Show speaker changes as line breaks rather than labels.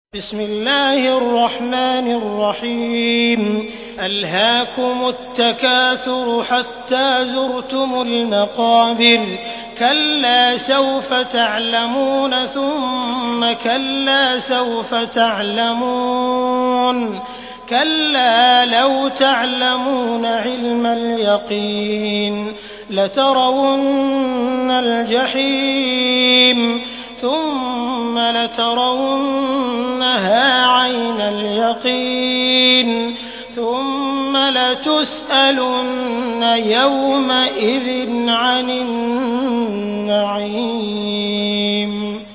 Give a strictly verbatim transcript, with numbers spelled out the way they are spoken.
بسم الله الرحمن الرحيم ألهاكم التكاثر حتى زرتم المقابر كلا سوف تعلمون ثم كلا سوف تعلمون كلا لو تعلمون علم اليقين لترون الجحيم ثم لترونها عين اليقين ثم لتسألن يومئذ عن النعيم